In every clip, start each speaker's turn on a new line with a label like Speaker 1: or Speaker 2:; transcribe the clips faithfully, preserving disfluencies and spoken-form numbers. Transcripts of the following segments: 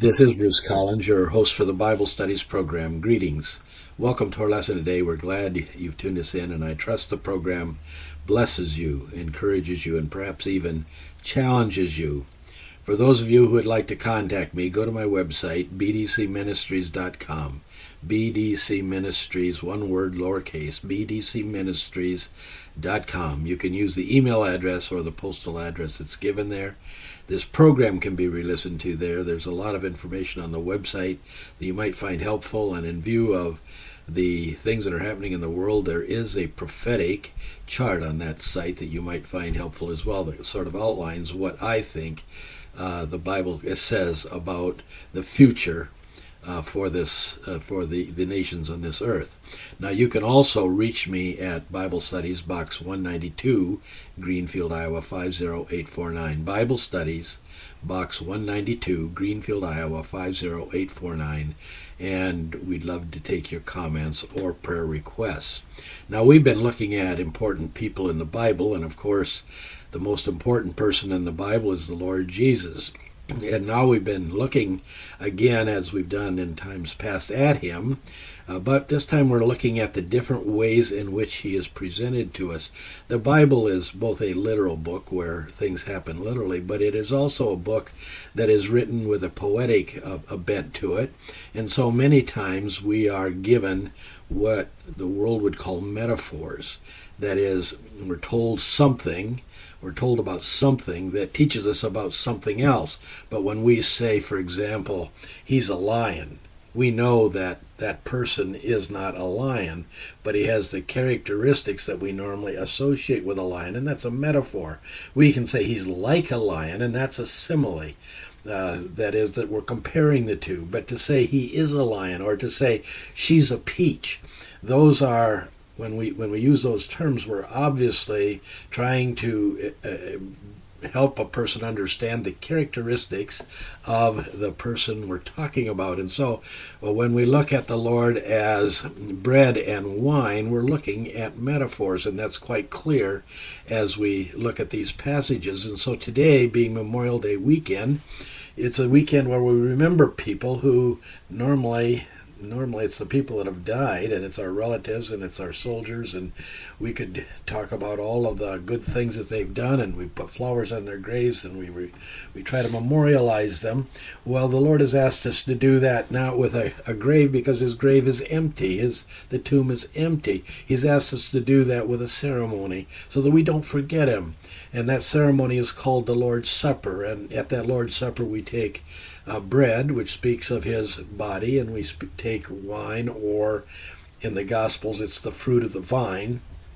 Speaker 1: This is Bruce Collins, your host for the Bible Studies program. Greetings. Welcome to our lesson today. We're glad you've tuned us in, and I trust the program blesses you, encourages you, and perhaps even challenges you. For those of you who would like to contact me, go to my website, b d c ministries dot com. B D C Ministries, one word, lowercase, b d c ministries dot com. You can use the email address or the postal address that's given there. This program can be re-listened to there. There's a lot of information on the website that you might find helpful, and in view of the things that are happening in the world, there is a prophetic chart on that site that you might find helpful as well, that sort of outlines what I think uh, the Bible says about the future Uh, for this, uh, for the, the nations on this earth. Now, you can also reach me at Bible Studies, Box one ninety-two, Greenfield, Iowa five zero eight four nine. Bible Studies, Box one ninety-two, Greenfield, Iowa five zero eight four nine. And we'd love to take your comments or prayer requests. Now, we've been looking at important people in the Bible, and of course, the most important person in the Bible is the Lord Jesus. And now we've been looking again, as we've done in times past, at him, uh, but this time we're looking at the different ways in which he is presented to us. The Bible is both a literal book where things happen literally, but it is also a book that is written with a poetic uh, a bent to it. And so many times we are given what the world would call metaphors. That is, we're told something, we're told about something that teaches us about something else. But when we say, for example, he's a lion, we know that that person is not a lion, but he has the characteristics that we normally associate with a lion, and that's a metaphor. We can say he's like a lion, and that's a simile. Uh, that is, that we're comparing the two. But to say he is a lion, or to say she's a peach, those are, when we when we use those terms, we're obviously trying to uh, help a person understand the characteristics of the person we're talking about. And so well, when we look at the Lord as bread and wine, we're looking at metaphors, and that's quite clear as we look at these passages. And so today, being Memorial Day weekend, it's a weekend where we remember people who normally Normally it's the people that have died, and it's our relatives, and it's our soldiers, and we could talk about all of the good things that they've done, and we put flowers on their graves, and we re, we try to memorialize them. Well, the Lord has asked us to do that not with a, a grave, because his grave is empty. His the tomb is empty. He's asked us to do that with a ceremony so that we don't forget him. And that ceremony is called the Lord's Supper, and at that Lord's Supper we take Uh, bread, which speaks of his body, and we sp- take wine, or in the Gospels it's the fruit of the vine,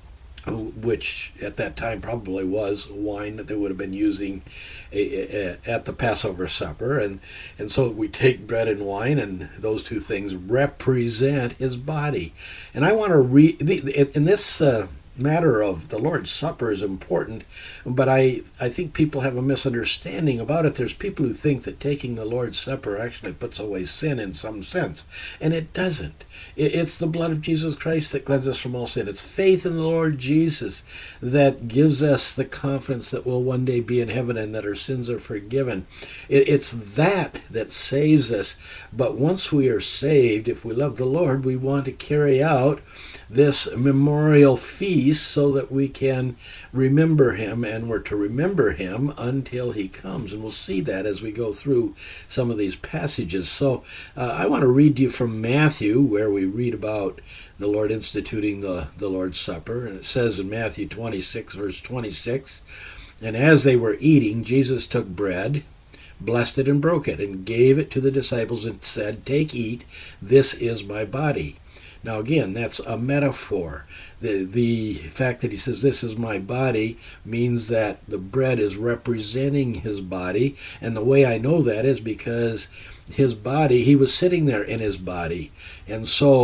Speaker 1: which at that time probably was wine that they would have been using a, a, at the Passover supper. And, and so we take bread and wine, and those two things represent his body. And I want to read, in this uh, matter of the Lord's Supper is important, but I, I think people have a misunderstanding about it. There's people who think that taking the Lord's Supper actually puts away sin in some sense, and it doesn't. It, it's the blood of Jesus Christ that cleanses us from all sin. It's faith in the Lord Jesus that gives us the confidence that we'll one day be in heaven and that our sins are forgiven. It, it's that that saves us. But once we are saved, if we love the Lord, we want to carry out this memorial feast so that we can remember him, and we're to remember him until he comes. And we'll see that as we go through some of these passages. So uh, I want to read to you from Matthew, where we read about the Lord instituting the, the Lord's Supper. And it says in Matthew twenty-six, verse twenty-six, "And as they were eating, Jesus took bread, blessed it, and broke it, and gave it to the disciples, and said, 'Take, eat, this is my body.'" Now again, that's a metaphor. The the fact that he says, "This is my body," means that the bread is representing his body. And the way I know that is because his body, he was sitting there in his body. And so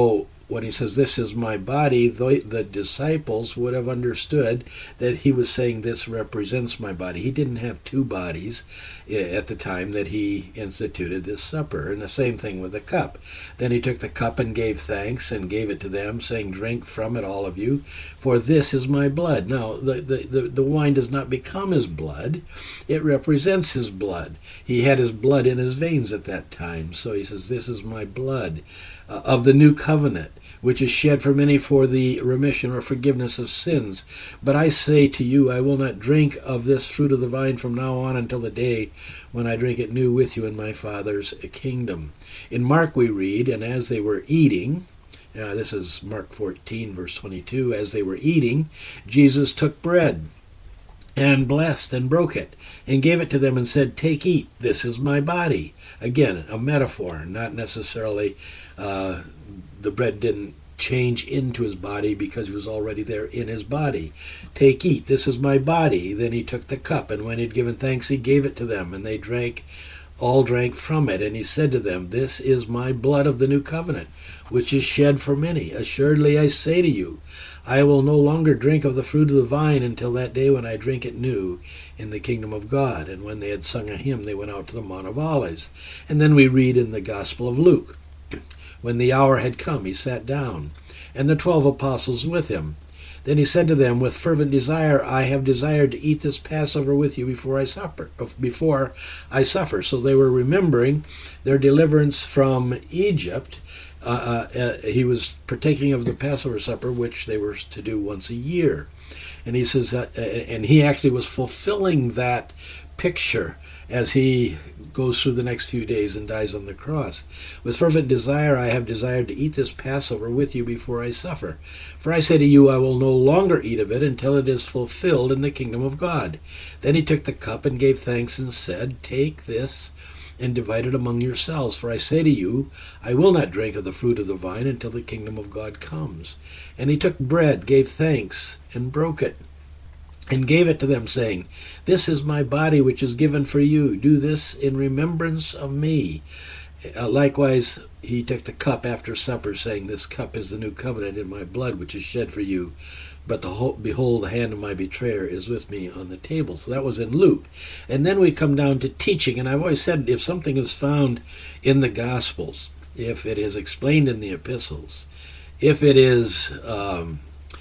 Speaker 1: when he says, this is my body, the, the disciples would have understood that he was saying this represents my body. He didn't have two bodies at the time that he instituted this supper. And the same thing with the cup. Then he took the cup and gave thanks and gave it to them, saying, drink from it, all of you, for this is my blood. Now, the, the, the, the wine does not become his blood. It represents his blood. He had his blood in his veins at that time. So he says, this is my blood uh, of the new covenant, which is shed for many for the remission or forgiveness of sins. But I say to you, I will not drink of this fruit of the vine from now on until the day when I drink it new with you in my Father's kingdom. In Mark we read, and as they were eating, uh, this is Mark fourteen, verse twenty-two, as they were eating, Jesus took bread and blessed and broke it and gave it to them and said, take, eat, this is my body. Again, a metaphor, not necessarily uh, the bread didn't change into his body because he was already there in his body. Take, eat, this is my body. Then he took the cup, and when he had given thanks, he gave it to them, and they drank, all drank from it. And he said to them, this is my blood of the new covenant, which is shed for many. Assuredly I say to you, I will no longer drink of the fruit of the vine until that day when I drink it new in the kingdom of God. And when they had sung a hymn, they went out to the Mount of Olives. And then we read in the Gospel of Luke, when the hour had come, he sat down, and the twelve apostles with him. Then he said to them, with fervent desire, I have desired to eat this Passover with you before I suffer. Before I suffer. So they were remembering their deliverance from Egypt. Uh, uh, uh, he was partaking of the Passover supper, which they were to do once a year. And he says that, uh, and he actually was fulfilling that picture as he goes through the next few days and dies on the cross. With fervent desire I have desired to eat this Passover with you before I suffer. For I say to you, I will no longer eat of it until it is fulfilled in the kingdom of God. Then he took the cup and gave thanks and said, take this and divide it among yourselves. For I say to you, I will not drink of the fruit of the vine until the kingdom of God comes. And he took bread, gave thanks, and broke it, and gave it to them, saying, this is my body which is given for you. Do this in remembrance of me. Uh, likewise, he took the cup after supper, saying, this cup is the new covenant in my blood, which is shed for you. But the whole, behold, the hand of my betrayer is with me on the table. So that was in Luke. And then we come down to teaching. And I've always said, if something is found in the Gospels, if it is explained in the epistles, if it is um,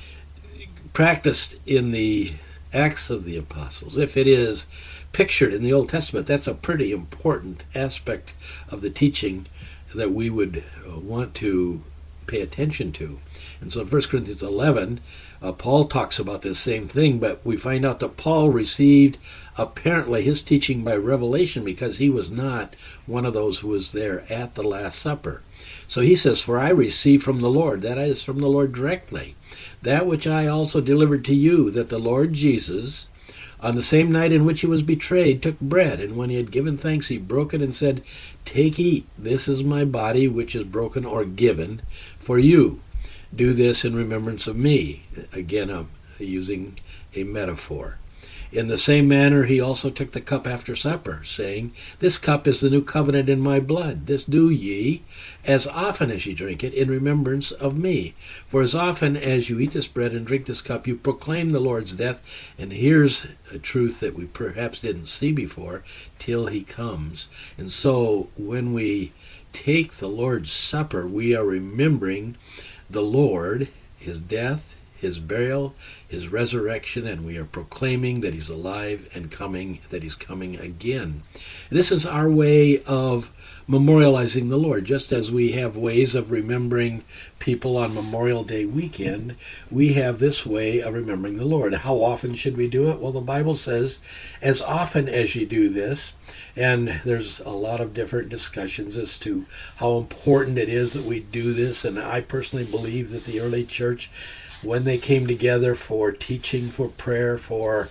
Speaker 1: practiced in the Acts of the Apostles, if it is pictured in the Old Testament, that's a pretty important aspect of the teaching that we would uh, want to pay attention to. And so in First Corinthians eleven, uh, Paul talks about this same thing, but we find out that Paul received apparently his teaching by revelation because he was not one of those who was there at the Last Supper. So he says, for I received from the Lord, that is from the Lord directly, that which I also delivered to you, that the Lord Jesus, on the same night in which he was betrayed, took bread, and when he had given thanks, he broke it and said, take, eat, this is my body, which is broken or given for you. Do this in remembrance of me. Again, I'm using a metaphor. In the same manner, he also took the cup after supper, saying, this cup is the new covenant in my blood. This do ye, as often as ye drink it, in remembrance of me. For as often as you eat this bread and drink this cup, you proclaim the Lord's death. And here's a truth that we perhaps didn't see before, till he comes. And so when we take the Lord's Supper, we are remembering the Lord, his death, his burial, his resurrection, and we are proclaiming that he's alive and coming, that he's coming again. This is our way of memorializing the Lord. Just as we have ways of remembering people on Memorial Day weekend, we have this way of remembering the Lord. How often should we do it? Well, the Bible says, as often as you do this, and there's a lot of different discussions as to how important it is that we do this, and I personally believe that the early church, when they came together for teaching, for prayer, for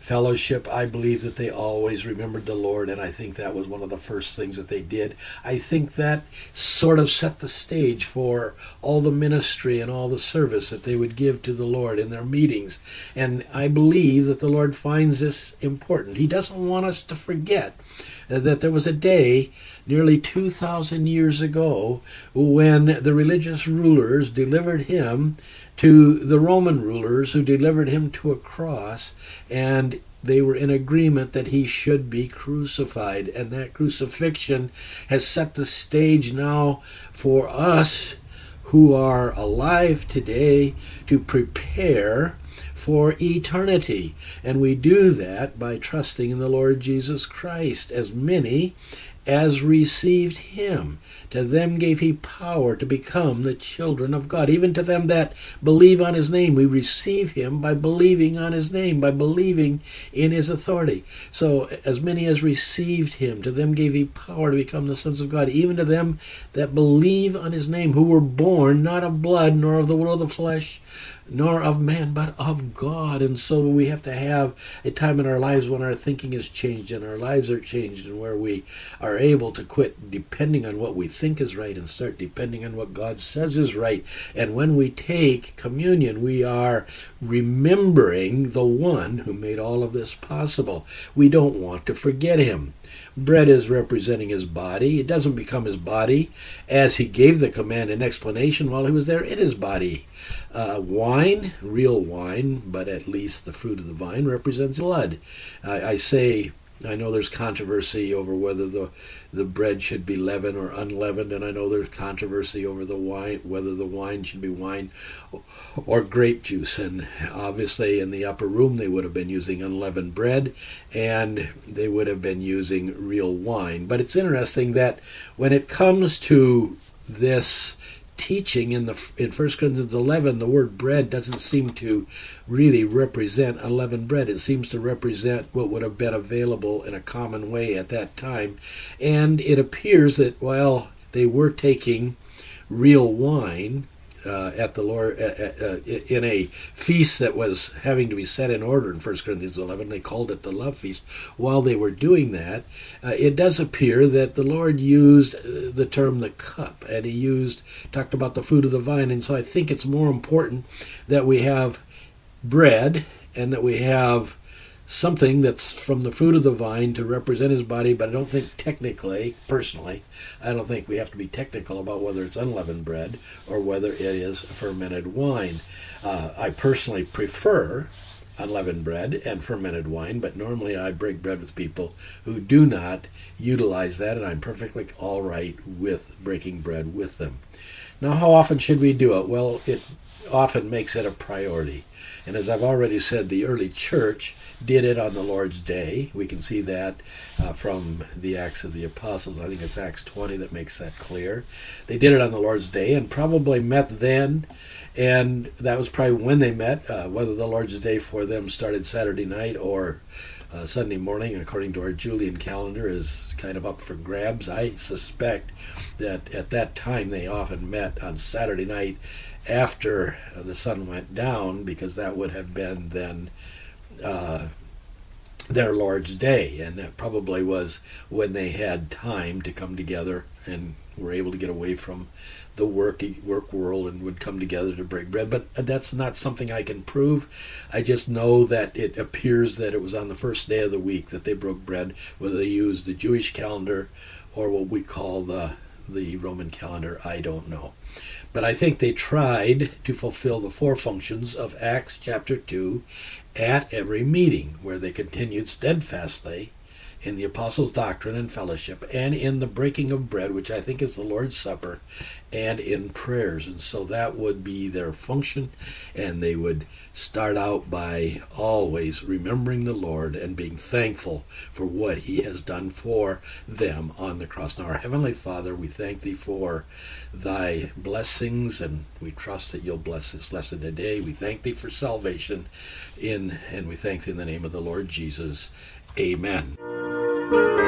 Speaker 1: Fellowship, I believe that they always remembered the Lord, and I think that was one of the first things that they did. I think that sort of set the stage for all the ministry and all the service that they would give to the Lord in their meetings. And I believe that the Lord finds this important. He doesn't want us to forget that there was a day nearly two thousand years ago when the religious rulers delivered him to the Roman rulers, who delivered him to a cross, and they were in agreement that he should be crucified. And that crucifixion has set the stage now for us who are alive today to prepare for eternity. And we do that by trusting in the Lord Jesus Christ. As many as received him, to them gave he power to become the children of God. Even to them that believe on his name. We receive him by believing on his name, by believing in his authority. So as many as received him, to them gave he power to become the sons of God. Even to them that believe on his name, who were born not of blood, nor of the will of the flesh, nor of man, but of God. And so we have to have a time in our lives when our thinking is changed and our lives are changed, and where we are able to quit depending on what we think is right and start depending on what God says is right. And when we take communion, we are remembering the one who made all of this possible. We don't want to forget him. Bread is representing his body. It doesn't become his body as he gave the command and explanation while he was there in his body. Uh, wine, real wine, but at least the fruit of the vine, represents blood. I, I say, I know there's controversy over whether the the bread should be leavened or unleavened, and I know there's controversy over the wine, whether the wine should be wine or grape juice. And obviously in the upper room they would have been using unleavened bread, and they would have been using real wine. But it's interesting that when it comes to this teaching in the in First Corinthians eleven, the word bread doesn't seem to really represent unleavened bread. It seems to represent what would have been available in a common way at that time. And it appears that while they were taking real wine uh, at the Lord uh, uh, in a feast that was having to be set in order in First Corinthians eleven, they called it the love feast. While they were doing that, uh, it does appear that the Lord used uh, the term the cup, and he used talked about the fruit of the vine. And so I think it's more important that we have bread and that we have something that's from the fruit of the vine to represent his body. But I don't think technically, personally, I don't think we have to be technical about whether it's unleavened bread or whether it is fermented wine. Uh, I personally prefer unleavened bread and fermented wine, but normally I break bread with people who do not utilize that, and I'm perfectly all right with breaking bread with them. Now, how often should we do it? Well, it often makes it a priority. And as I've already said, the early church did it on the Lord's Day. We can see that uh, from the Acts of the Apostles. I think it's Acts twenty that makes that clear. They did it on the Lord's Day and probably met then, and that was probably when they met. Uh, whether the Lord's Day for them started Saturday night or uh, Sunday morning, according to our Julian calendar, is kind of up for grabs. I suspect that at that time they often met on Saturday night after the sun went down, because that would have been then uh, their Lord's Day, and that probably was when they had time to come together and were able to get away from the work work world and would come together to break bread. But that's not something I can prove. I just know that it appears that it was on the first day of the week that they broke bread, whether they used the Jewish calendar or what we call the the Roman calendar, I don't know. But I think they tried to fulfill the four functions of Acts chapter two at every meeting, where they continued steadfastly in the apostles' doctrine and fellowship, and in the breaking of bread, which I think is the Lord's Supper, and in prayers. And so that would be their function, and they would start out by always remembering the Lord and being thankful for what he has done for them on the cross. Now, our Heavenly Father, we thank thee for thy blessings, and we trust that you'll bless this lesson today. We thank thee for salvation, in, and we thank thee in the name of the Lord Jesus. Amen.